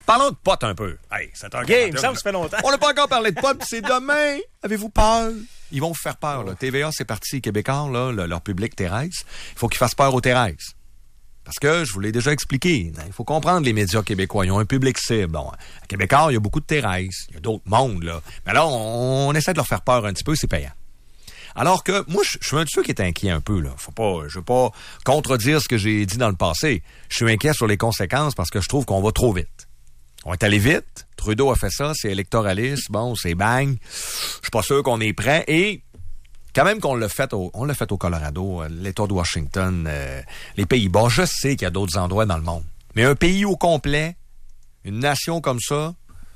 Parlons de pot un peu. Hey, c'est un game, ça fait longtemps. On n'a pas encore parlé de pot, c'est demain. Avez-vous peur? Ils vont vous faire peur, là. TVA, c'est parti, Québécois, là, leur public Thérèse. Il faut qu'ils fassent peur aux Thérèse. Parce que, je vous l'ai déjà expliqué, il faut comprendre les médias québécois. Ils ont un public cible. Bon, à Québécois, il y a beaucoup de Thérèse. Il y a d'autres mondes, là. Mais là, on essaie de leur faire peur un petit peu, c'est payant. Alors que, moi, je suis un de ceux qui est inquiet un peu, là. Je veux pas contredire ce que j'ai dit dans le passé. Je suis inquiet sur les conséquences parce que je trouve qu'on va trop vite. On est allé vite. Trudeau a fait ça, c'est électoraliste. Bon, c'est bang. Je suis pas sûr qu'on est prêt. Et, quand même qu'on l'a fait au Colorado, l'État de Washington, les Pays-Bas, je sais qu'il y a d'autres endroits dans le monde. Mais un pays au complet, une nation comme ça,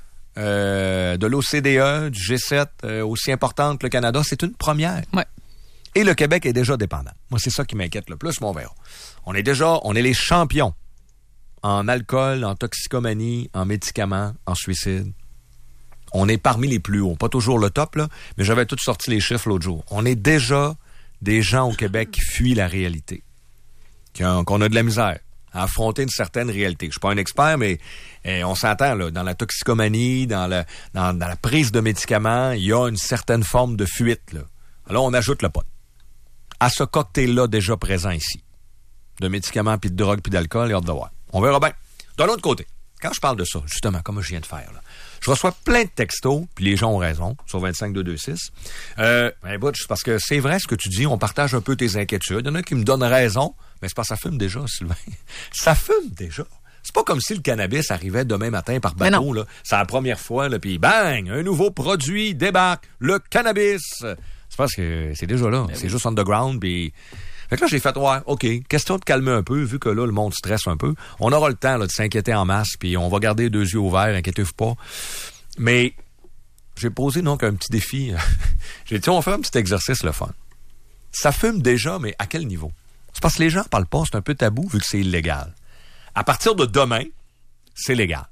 de l'OCDE, du G7, aussi importante que le Canada, c'est une première. Ouais. Et le Québec est déjà dépendant. Moi, c'est ça qui m'inquiète le plus, mais on verra. On est les champions en alcool, en toxicomanie, en médicaments, en suicide. On est parmi les plus hauts. Pas toujours le top, là, mais j'avais tout sorti les chiffres l'autre jour. On est déjà des gens au Québec qui fuient la réalité. Qu'on a de la misère à affronter une certaine réalité. Je suis pas un expert, mais on s'entend, là, dans la toxicomanie, dans la prise de médicaments, il y a une certaine forme de fuite, là. Alors, on ajoute le pot. À ce cocktail-là déjà présent ici, de médicaments, puis de drogue, puis d'alcool, et hâte de voir. On verra bien. De l'autre côté, quand je parle de ça, justement, comme je viens de faire, là, je reçois plein de textos, puis les gens ont raison, sur 25226. Butch, parce que c'est vrai ce que tu dis, on partage un peu tes inquiétudes. Il y en a qui me donnent raison, mais c'est parce que ça fume déjà, Sylvain. Ça fume déjà. C'est pas comme si le cannabis arrivait demain matin par bateau, là. C'est la première fois, là, puis bang, un nouveau produit débarque, le cannabis. C'est parce que c'est déjà là. C'est juste underground, puis... Fait que là, j'ai fait, ouais, OK, question de calmer un peu, vu que là, le monde stresse un peu. On aura le temps là, de s'inquiéter en masse, puis on va garder les 2 yeux ouverts, inquiétez-vous pas. Mais j'ai posé donc un petit défi. J'ai dit, on va faire un petit exercice, le fun. Ça fume déjà, mais à quel niveau? C'est parce que les gens ne parlent pas, c'est un peu tabou, vu que c'est illégal. À partir de demain, c'est légal.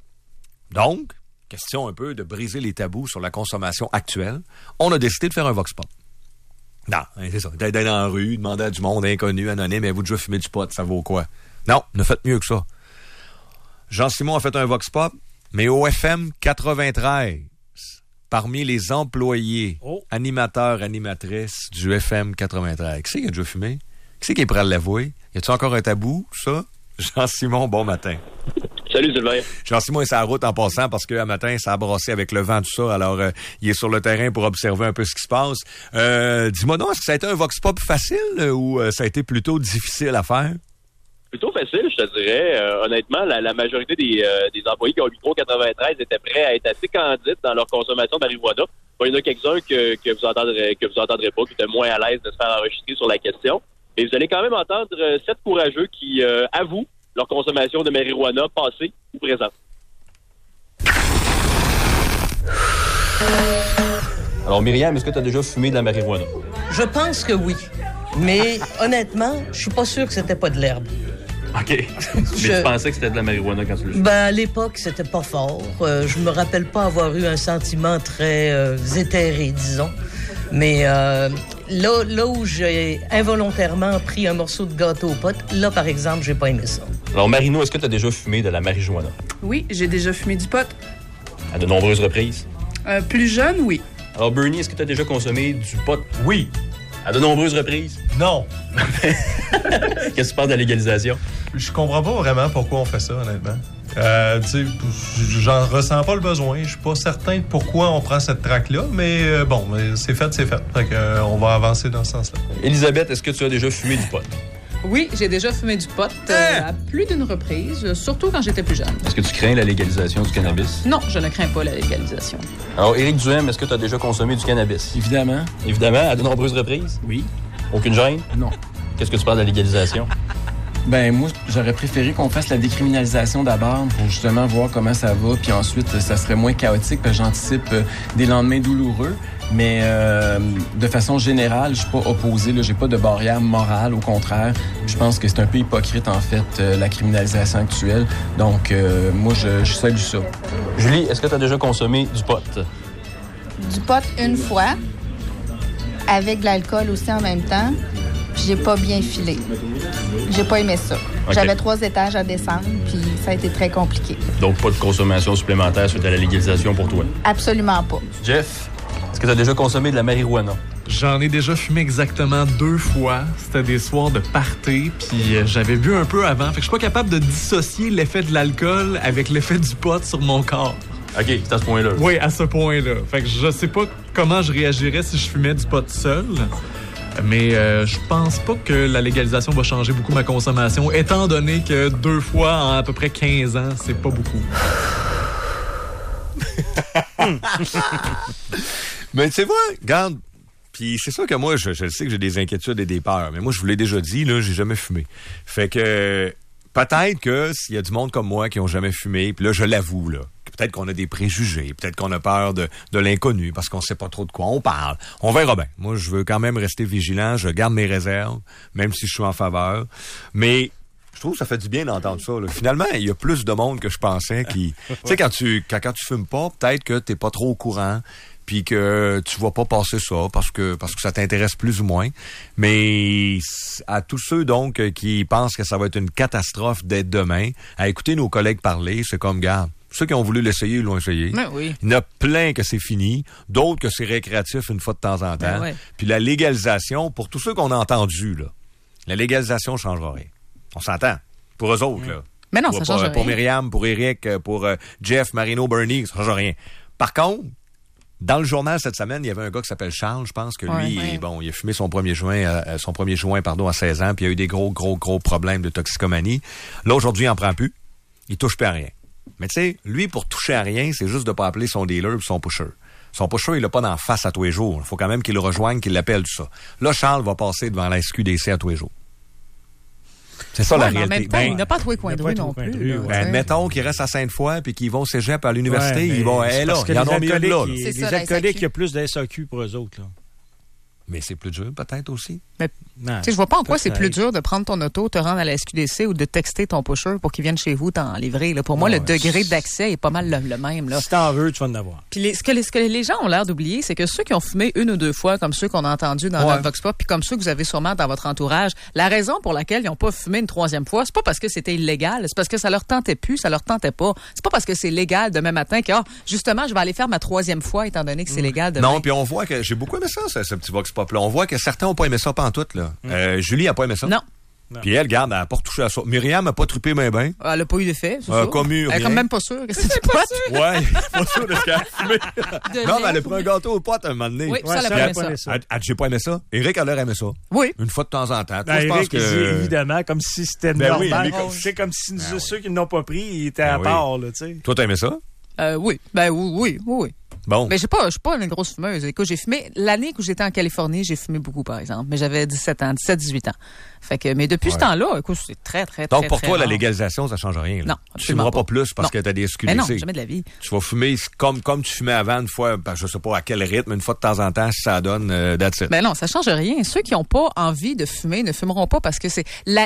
Donc, question un peu de briser les tabous sur la consommation actuelle, on a décidé de faire un vox pop. Non, c'est ça. D'aller dans la rue, demander à du monde inconnu, anonyme, avez-vous déjà fumé du pot, ça vaut quoi? Non, ne faites mieux que ça. Jean-Simon a fait un vox pop, mais au FM 93, parmi les employés, animateurs, animatrices du FM 93. Qui c'est qui a déjà fumé? Qui c'est qui est prêt à l'avouer? Y a-t-il encore un tabou, ça? Jean-Simon, bon matin. Salut Sylvain. Jean-Simon est sur la route en passant parce qu'un matin, ça a brassé avec le vent, tout ça. Alors, il est sur le terrain pour observer un peu ce qui se passe. Dis-moi donc, est-ce que ça a été un vox pop facile ou ça a été plutôt difficile à faire? Plutôt facile, je te dirais. Honnêtement, la majorité des employés qui ont le micro 93 étaient prêts à être assez candides dans leur consommation de marijuana. Bon, il y en a quelques-uns que vous entendrez pas, qui étaient moins à l'aise de se faire enregistrer sur la question. Mais vous allez quand même entendre 7 courageux qui avouent leur consommation de marijuana passée ou présente. Alors, Myriam, est-ce que tu as déjà fumé de la marijuana? Je pense que oui. Mais honnêtement, je suis pas sûr que c'était pas de l'herbe. OK. Mais tu pensais que c'était de la marijuana quand tu le fumais? Ben, à l'époque, c'était pas fort. Je me rappelle pas avoir eu un sentiment très éthéré, disons. Mais là où j'ai involontairement pris un morceau de gâteau au pot, là, par exemple, j'ai pas aimé ça. Alors, Marino, est-ce que tu as déjà fumé de la marijuana? Oui, j'ai déjà fumé du pot. À de nombreuses reprises? Plus jeune, oui. Alors, Bernie, est-ce que tu as déjà consommé du pot? Oui. À de nombreuses reprises? Non. Qu'est-ce que tu penses de la légalisation? Je comprends pas vraiment pourquoi on fait ça, honnêtement. Tu sais, j'en ressens pas le besoin. Je suis pas certain de pourquoi on prend cette traque-là, mais bon, c'est fait, c'est fait. Fait que, on va avancer dans ce sens-là. Elisabeth, est-ce que tu as déjà fumé du pot? Oui, j'ai déjà fumé du pot à plus d'une reprise, surtout quand j'étais plus jeune. Est-ce que tu crains la légalisation du cannabis? Non, je ne crains pas la légalisation. Alors, Éric Duhem, est-ce que tu as déjà consommé du cannabis? Évidemment. Évidemment, à de nombreuses reprises? Oui. Aucune gêne? Non. Qu'est-ce que tu penses de la légalisation? Ben moi, j'aurais préféré qu'on fasse la décriminalisation d'abord pour justement voir comment ça va, puis ensuite, ça serait moins chaotique, parce que j'anticipe des lendemains douloureux. Mais de façon générale, je suis pas opposé, là, j'ai pas de barrière morale, au contraire. Je pense que c'est un peu hypocrite, en fait, la criminalisation actuelle. Donc, moi, je salue ça. Julie, est-ce que tu as déjà consommé du pot? Du pot une fois, avec de l'alcool aussi en même temps. J'ai pas bien filé. J'ai pas aimé ça. Okay. J'avais 3 étages à descendre, puis ça a été très compliqué. Donc, pas de consommation supplémentaire suite à la légalisation pour toi? Absolument pas. Jeff, est-ce que tu as déjà consommé de la marijuana? J'en ai déjà fumé exactement 2 fois. C'était des soirs de party, puis j'avais bu un peu avant. Fait que je suis pas capable de dissocier l'effet de l'alcool avec l'effet du pot sur mon corps. OK, c'est à ce point-là. Oui, à ce point-là. Fait que je sais pas comment je réagirais si je fumais du pot seul. Mais je pense pas que la légalisation va changer beaucoup ma consommation, étant donné que 2 fois en à peu près 15 ans, c'est pas beaucoup. Mais tu sais, moi, regarde, puis c'est sûr que moi, je sais que j'ai des inquiétudes et des peurs, mais moi, je vous l'ai déjà dit, là, j'ai jamais fumé. Fait que peut-être que s'il y a du monde comme moi qui ont jamais fumé, puis là, je l'avoue, là, peut-être qu'on a des préjugés, peut-être qu'on a peur de l'inconnu parce qu'on sait pas trop de quoi on parle. On verra bien. Moi, je veux quand même rester vigilant, je garde mes réserves, même si je suis en faveur. Mais je trouve que ça fait du bien d'entendre ça, là. Finalement, il y a plus de monde que je pensais qui... Tu sais, quand tu fumes pas, peut-être que t'es pas trop au courant, puis que tu vas pas passer ça parce que ça t'intéresse plus ou moins. Mais à tous ceux, donc, qui pensent que ça va être une catastrophe dès demain, à écouter nos collègues parler, c'est comme, garde, ceux qui ont voulu l'essayer, ils l'ont essayé. Ben oui. Il y en a plein que c'est fini, d'autres que c'est récréatif une fois de temps en temps. Ben ouais. Puis la légalisation, pour tous ceux qu'on a entendus, là, la légalisation ne changera rien. On s'entend. Pour eux autres, là. Mais non, ça change rien. Pour Myriam, pour Eric, pour Jeff, Marino, Bernie, ça ne change rien. Par contre, dans le journal cette semaine, il y avait un gars qui s'appelle Charles, je pense que lui, bon, il a fumé son premier joint à 16 ans, puis il a eu des gros problèmes de toxicomanie. Là, aujourd'hui, il n'en prend plus. Il touche plus à rien. Mais tu sais, lui, pour toucher à rien, c'est juste de pas appeler son dealer ou son pusher. Son pusher, il l'a pas d'en face à tous les jours. Il faut quand même qu'il le rejoigne, qu'il l'appelle, tout ça. Là, Charles va passer devant la SQDC à tous les jours. C'est ça la réalité. En même temps, il n'a pas trouvé coin de rue non plus. Mettons qu'il reste à Sainte-Foy puis qu'ils vont au cégep à l'université, ils vont là. Ils en ont mis une là. Les alcooliques, il y a plus de SAQ pour eux autres, là. Mais c'est plus dur, peut-être, aussi. Mais, je vois pas en quoi c'est plus dur de prendre ton auto, te rendre à la SQDC ou de texter ton pusher pour qu'il vienne chez vous t'en livrer. Là. Pour moi, le degré d'accès est pas mal le même. Là. Si t'en veux, tu vas en avoir. Puis ce que les gens ont l'air d'oublier, c'est que ceux qui ont fumé 1 ou 2 fois, comme ceux qu'on a entendus dans le Vox Pop, puis comme ceux que vous avez sûrement dans votre entourage, la raison pour laquelle ils n'ont pas fumé une 3e fois, c'est pas parce que c'était illégal, c'est parce que ça leur tentait plus, ça leur tentait pas. C'est pas parce que c'est légal demain matin que, justement, je vais aller faire ma 3e fois, étant donné que c'est légal demain. Non, puis on voit que j'ai beaucoup aimé ça, ce petit Vox Pop-là. On voit que certains n'ont pas aimé ça pantoute, là. Julie a pas aimé ça. Non. Puis elle, regarde, elle n'a pas retouché à ça. Myriam n'a pas trippé ben. Elle n'a pas eu d'effet, c'est ça. Elle est quand même pas sûre que c'est du pot. Ouais, pas sûre de ce qu'elle a fumé. Non, mais elle a pris un gâteau au pot un moment donné. Oui, ça, elle a pas aimé ça. J'ai pas aimé ça. Eric, elle a aimé ça. Oui. Une fois de temps en temps. Toi, je pense que... évidemment, comme si c'était normal. C'est comme si ceux qui ne l'ont pas pris, ils étaient à part, là, tu sais. Toi, t'as aimé ça? Oui. Oui. Bon. Mais je suis pas une grosse fumeuse. Écoute, j'ai fumé l'année où j'étais en Californie, j'ai fumé beaucoup, par exemple. Mais j'avais 17-18 ans. Fait que, mais depuis ce temps-là, écoute, c'est très. Donc, pour toi, rare. la légalisation, ça change rien, là. Non. Tu fumeras pas plus parce que t'as des SQDC. Mais non, jamais de la vie. Tu vas fumer comme tu fumais avant, une fois, je sais pas à quel rythme, une fois de temps en temps, si ça donne, that's it. Mais non, ça change rien. Ceux qui n'ont pas envie de fumer ne fumeront pas parce que c'est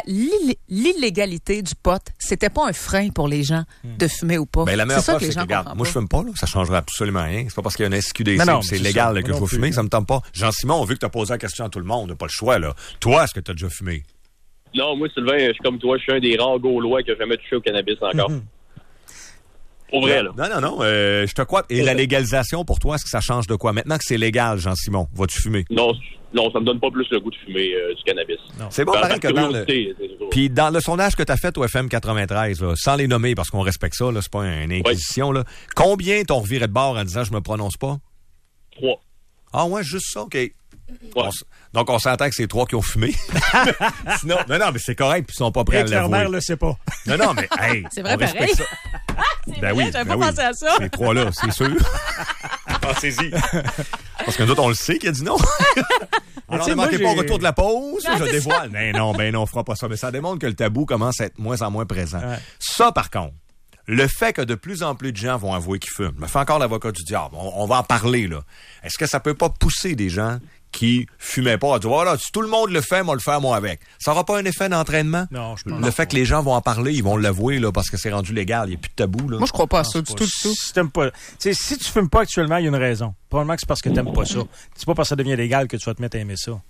l'illégalité du pot, c'était pas un frein pour les gens de fumer ou pas. Ben, la meilleure c'est ça preuve, que les c'est gens que, regarde, moi, je fume pas, là. Ça changera absolument rien. C'est pas parce qu'il y a un SQDC, c'est légal que je vais fumer, ça me tente pas. Jean-Simon, vu que t'as posé la question à tout le monde, t'as pas le choix, là. Toi, est-ce que t'as déjà fumé? Non, moi, Sylvain, je suis comme toi, je suis un des rares Gaulois qui a jamais touché au cannabis encore. Pour vrai, là. Non, je te crois. Et la légalisation, pour toi, est-ce que ça change de quoi? Maintenant que c'est légal, Jean-Simon, vas-tu fumer? Non, ça me donne pas plus le goût de fumer du cannabis. Non. C'est bon, pareil que dans le... Puis dans le sondage que tu as fait au FM 93, là, sans les nommer, parce qu'on respecte ça, là, c'est pas une inquisition, là, combien t'ont reviré de bord en disant « je me prononce pas » ? 3. Ah ouais, juste ça, OK. Ouais. Donc, on s'entend que c'est 3 qui ont fumé. Sinon, non, mais c'est correct, puis ils sont pas prêts à l'avouer. Clairement, le sait pas. Non, mais hey, c'est vrai, on pareil. respecte ça. C'est vrai, j'avais pas pensé à ça. Ces 3-là, c'est sûr. Pensez-y. Parce que nous autres, on le sait qu'il a dit non. Alors, ne manquez pas au retour de la pause. Je dévoile. Ben non, on fera pas ça. Mais ça démontre que le tabou commence à être moins en moins présent. Ouais. Ça, par contre, le fait que de plus en plus de gens vont avouer qu'ils fument, me fait encore l'avocat du diable. On va en parler, là. Est-ce que ça peut pas pousser des gens qui fumaient pas à dire, voilà, si tout le monde le fait, moi le faire moi avec. Ça aura pas un effet d'entraînement? Non, je pense Le fait que les gens vont en parler, ils vont l'avouer, là, parce que c'est rendu légal. Il n'y a plus de tabou, là. Moi, je crois pas à ça du tout. Si t'aimes pas, si tu fumes pas actuellement, il y a une raison. Probablement que c'est parce que t'aimes pas ça. C'est pas parce que ça devient légal que tu vas te mettre à aimer ça.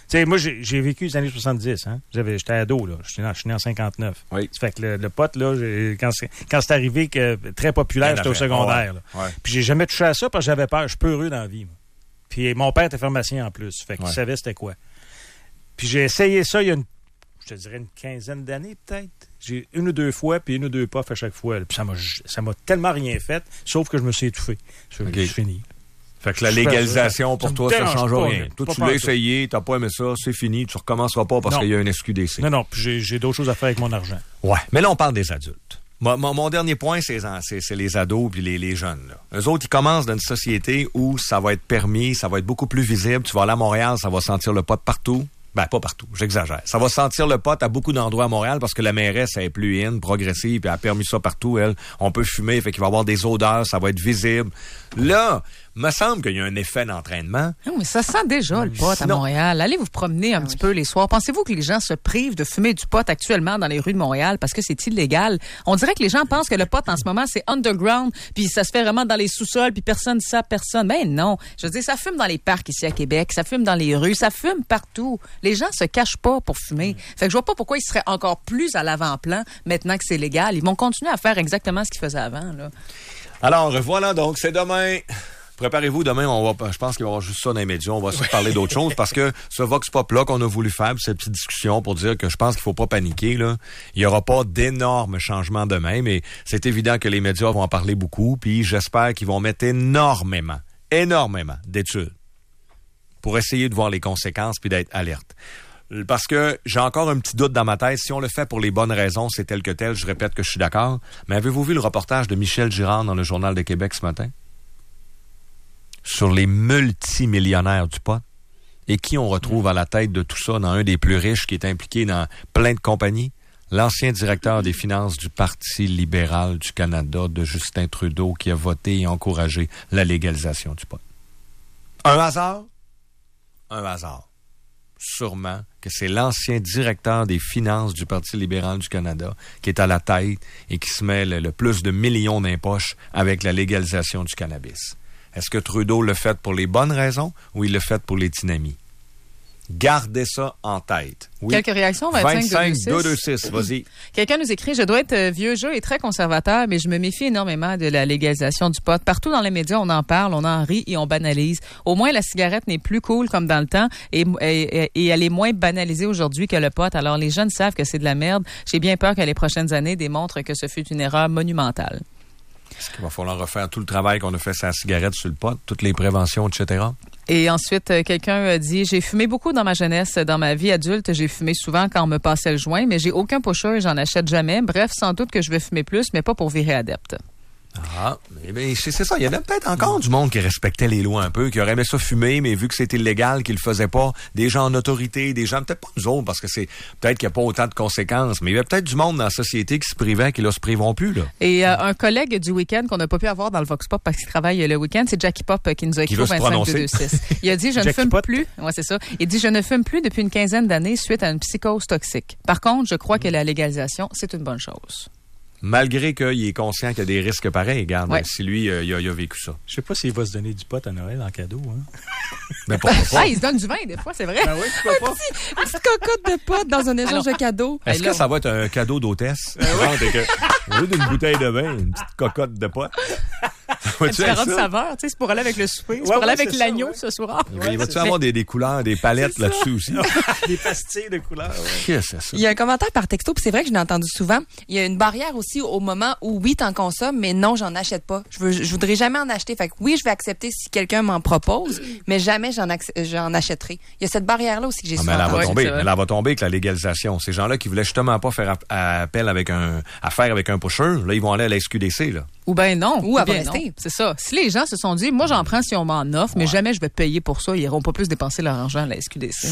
Tu sais, moi, j'ai vécu les années 70, hein. J'étais ado, là. Je suis né en 59. Oui. Ça fait que le pot, là, quand c'est arrivé que très populaire, j'étais au secondaire, là. Ouais. Puis j'ai jamais touché à ça parce que j'avais peur. Je suis peureux dans la vie, moi. Puis mon père était pharmacien en plus. Fait qu'il savait c'était quoi. Puis j'ai essayé ça il y a je te dirais une quinzaine d'années, peut-être. J'ai 1 ou 2 fois, puis 1 ou 2 puffs à chaque fois. Là. Puis ça m'a tellement rien fait, sauf que je me suis étouffé. C'est fini. Fait que la légalisation, pour toi, ça change rien. Toi, tu l'as essayé, t'as pas aimé ça, c'est fini, tu recommenceras pas parce qu'il y a un SQDC. Non, puis j'ai d'autres choses à faire avec mon argent. Ouais, mais là, on parle des adultes. Mon dernier point, c'est les ados puis les jeunes. Là. Eux autres, ils commencent dans une société où ça va être permis, ça va être beaucoup plus visible. Tu vas aller à Montréal, ça va sentir le pot partout. Ben, pas partout, j'exagère. Ça va sentir le pot à beaucoup d'endroits à Montréal parce que la mairesse, elle est plus progressive, puis elle a permis ça partout, elle. On peut fumer, fait qu'il va y avoir des odeurs, ça va être visible. Là, me semble qu'il y a un effet d'entraînement. Non, mais ça sent déjà le pot à Montréal. Allez vous promener un petit peu les soirs. Pensez-vous que les gens se privent de fumer du pot actuellement dans les rues de Montréal parce que c'est illégal? On dirait que les gens pensent que le pot en ce moment, c'est underground, puis ça se fait vraiment dans les sous-sols, puis personne ne sait personne. Ben non. Je veux dire, ça fume dans les parcs ici à Québec, ça fume dans les rues, ça fume partout. Les gens se cachent pas pour fumer. Fait que je vois pas pourquoi ils seraient encore plus à l'avant-plan maintenant que c'est légal. Ils vont continuer à faire exactement ce qu'ils faisaient avant, là. Alors, voilà, donc, c'est demain. Préparez-vous, demain, je pense qu'il va y avoir juste ça dans les médias. On va se parler d'autres choses parce que ce Vox Pop-là qu'on a voulu faire, cette petite discussion pour dire que je pense qu'il faut pas paniquer, là. Il y aura pas d'énormes changements demain, mais c'est évident que les médias vont en parler beaucoup, puis j'espère qu'ils vont mettre énormément d'études pour essayer de voir les conséquences puis d'être alerte. Parce que j'ai encore un petit doute dans ma tête. Si on le fait pour les bonnes raisons, c'est tel que tel, je répète que je suis d'accord. Mais avez-vous vu le reportage de Michel Girard dans le Journal de Québec ce matin? Sur les multimillionnaires du pot et qui on retrouve à la tête de tout ça dans un des plus riches qui est impliqué dans plein de compagnies, l'ancien directeur des finances du Parti libéral du Canada de Justin Trudeau qui a voté et encouragé la légalisation du pot. Un hasard? Un hasard. Sûrement que c'est l'ancien directeur des finances du Parti libéral du Canada qui est à la tête et qui se met le plus de millions dans les poches avec la légalisation du cannabis. Est-ce que Trudeau le fait pour les bonnes raisons ou il le fait pour les tinamis? Gardez ça en tête. Oui. Quelques réactions, 25-226. Vas-y. Quelqu'un nous écrit, je dois être vieux jeu et très conservateur, mais je me méfie énormément de la légalisation du pot. Partout dans les médias, on en parle, on en rit et on banalise. Au moins, la cigarette n'est plus cool comme dans le temps et elle est moins banalisée aujourd'hui que le pot. Alors, les jeunes savent que c'est de la merde. J'ai bien peur que les prochaines années démontrent que ce fut une erreur monumentale. Est-ce qu'il va falloir refaire tout le travail qu'on a fait sur la cigarette, sur le pot, toutes les préventions, etc.? Et ensuite, quelqu'un dit, j'ai fumé beaucoup dans ma jeunesse. Dans ma vie adulte, j'ai fumé souvent quand on me passait le joint, mais j'ai aucun pusher et j'en achète jamais. Bref, sans doute que je vais fumer plus, mais pas pour virer adepte. Ah, mais c'est ça. Il y en a peut-être encore du monde qui respectait les lois un peu, qui aurait aimé ça fumer, mais vu que c'était illégal, qu'ils le faisaient pas. Des gens en autorité, des gens, peut-être pas nous autres, parce que c'est peut-être qu'il n'y a pas autant de conséquences, mais il y a peut-être du monde dans la société qui se privait, qui là se priveront plus, là. Et un collègue du week-end qu'on n'a pas pu avoir dans le Vox Pop parce qu'il travaille le week-end, c'est Jackie Pop qui nous a écrit au 25-226. Il a dit, je ne fume plus. Ouais, c'est ça. Il dit, je ne fume plus depuis une quinzaine d'années suite à une psychose toxique. Par contre, je crois que la légalisation, c'est une bonne chose. Malgré qu'il est conscient qu'il y a des risques pareils, regarde, si lui, il a vécu ça. Je sais pas s'il va se donner du pot à Noël en cadeau, hein. Mais pourquoi pas? Ah, il se donne du vin, des fois, c'est vrai. Ben oui, pourquoi pas? Une petite cocotte de pot dans un échange de cadeaux. Est-ce que ça va être un cadeau d'hôtesse? Au lieu d'une bouteille de vin, une petite cocotte de pot. Différentes saveurs, tu sais, c'est pour aller avec le souper, c'est pour aller avec l'agneau ce soir. Il va-tu avoir des couleurs, des palettes là-dessus aussi? Des pastilles de couleurs, Qu'est-ce que c'est ça? Il y a un commentaire par texto, puis c'est vrai que je l'ai entendu souvent. Il y a une barrière aussi au moment où oui, t'en consommes, mais non, j'en achète pas. Je voudrais jamais en acheter. Fait que oui, je vais accepter si quelqu'un m'en propose, mais jamais j'en achèterai. Il y a cette barrière-là aussi que j'ai souvent entendu. Elle va tomber avec la légalisation. Ces gens-là qui voulaient justement pas faire appel avec un pusher, là, ils vont aller à la SQDC, là. Ou ben non. Ou bien rester. C'est ça. Si les gens se sont dit, moi, j'en prends si on m'en offre, mais jamais je vais payer pour ça, ils n'iront pas plus dépenser leur argent à la SQDC.